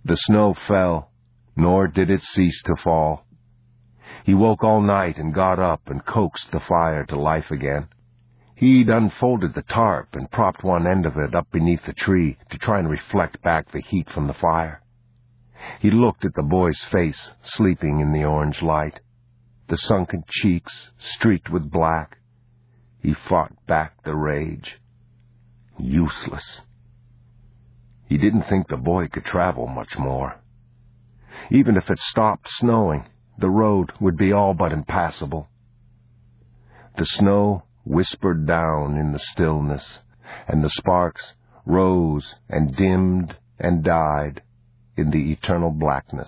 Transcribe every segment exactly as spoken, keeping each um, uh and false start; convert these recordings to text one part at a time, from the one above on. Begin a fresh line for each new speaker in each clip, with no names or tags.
The snow fell, nor did it cease to fall. He woke all night and got up and coaxed the fire to life again. He'd unfolded the tarp and propped one end of it up beneath the tree to try and reflect back the heat from the fire. He looked at the boy's face, sleeping in the orange light, the sunken cheeks streaked with black. He fought back the rage. Useless. He didn't think the boy could travel much more. Even if it stopped snowing, the road would be all but impassable. The snow whispered down in the stillness, and the sparks rose and dimmed and died in the eternal blackness.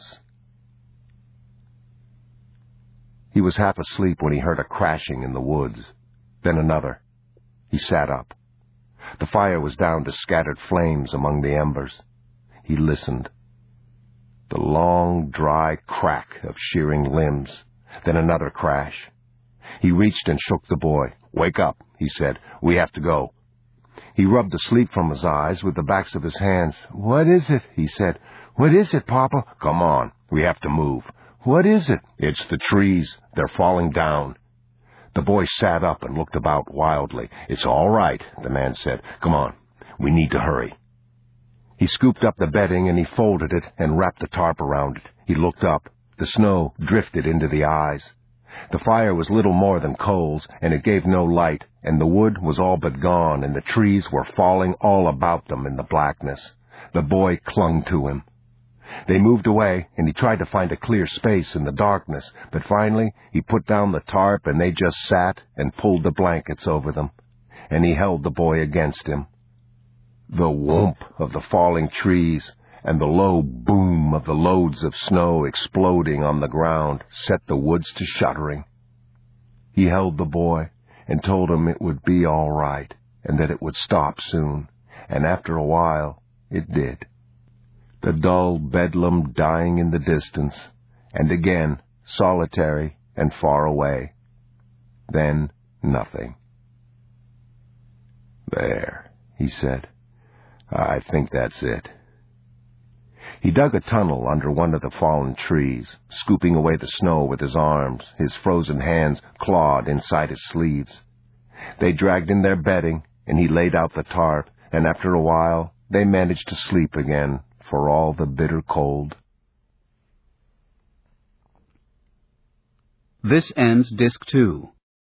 He was half asleep when he heard a crashing in the woods, then another. He sat up. The fire was down to scattered flames among the embers. He listened. The long, dry crack of shearing limbs, then another crash. He reached and shook the boy. "Wake up," he said. "We have to go." He rubbed the sleep from his eyes with the backs of his hands. "What is it?" he said. "What is it, Papa?" "Come on. We have to move." "What is it?" "It's the trees. They're falling down." The boy sat up and looked about wildly. "It's all right," the man said. "Come on. We need to hurry." He scooped up the bedding and he folded it and wrapped the tarp around it. He looked up. The snow drifted into the eyes. The fire was little more than coals, and it gave no light, and the wood was all but gone, and the trees were falling all about them in the blackness. The boy clung to him. They moved away, and he tried to find a clear space in the darkness, but finally he put down the tarp, and they just sat and pulled the blankets over them, and he held the boy against him. The whoomp of the falling trees and the low boom of the loads of snow exploding on the ground set the woods to shuddering. He held the boy and told him it would be all right and that it would stop soon, and after a while it did. The dull bedlam dying in the distance, and again solitary and far away. Then nothing. "There," he said. "I think that's it." He dug a tunnel under one of the fallen trees, scooping away the snow with his arms, his frozen hands clawed inside his sleeves. They dragged in their bedding, and he laid out the tarp, and after a while they managed to sleep again for all the bitter cold.
This ends Disc two.